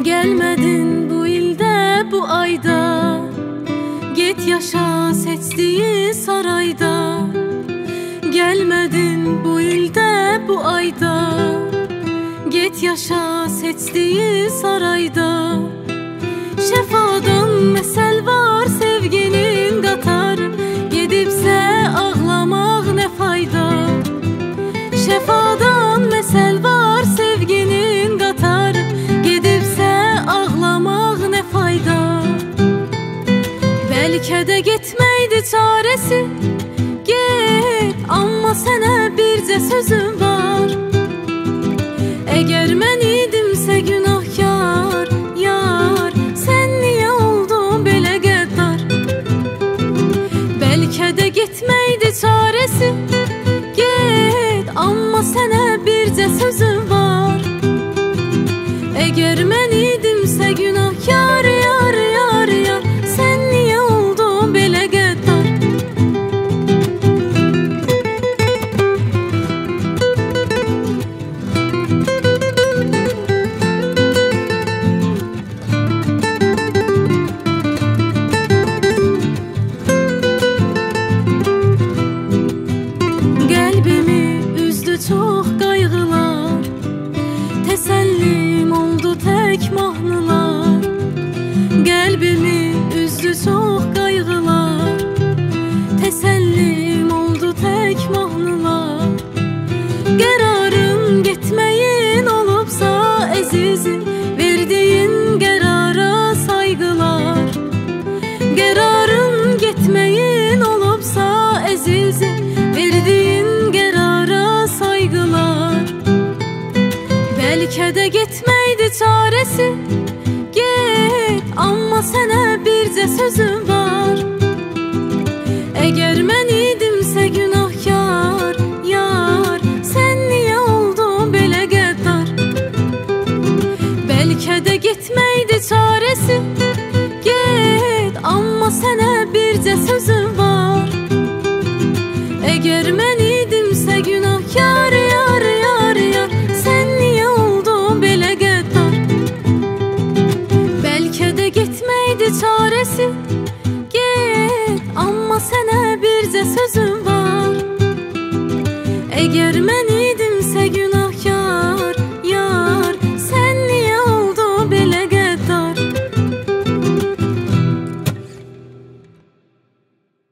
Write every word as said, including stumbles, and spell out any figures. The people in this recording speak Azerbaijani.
Gelmedin bu ilde, bu ayda. Git yaşa seçtiği sarayda. Gelmedin bu ilde, bu ayda. Git yaşa seçtiği sarayda. Şefadan mesel var sevginin qatar. Gedibsə ağlamaq nə fayda. Şefadan mesel var sevginin qatar. Gedibsə ağlamaq nə fayda. Bəlkə də getməkdi çarəsi. Get, amma sənə bircə sözüm var. Əgər mən idimsə günahkar, yar, sən niyə oldun belə qəddar? Bəlkə də getməkdi çarəsi. Get, amma sənə bircə sözüm var. Əgər mən idimsə günahkar, yar, yar, yar, sən niyə oldun belə qəddar? Qəlbimi üzdü çox qayğılar. Təsəllim oldu tək mahnılar. Qəlbimi üzdü çox qayğılar. Təsəllim oldu tək mahnılar. Qərarın getməyin olubsa əzizim, verdiyin qərara sayğılar. Qərarın getməyin olubsa əzizim, verdiyin qərara sayğılar. Bəlkə də getməkdi çarəsi. Get, amma sənə bircə sözüm var. Əgər məni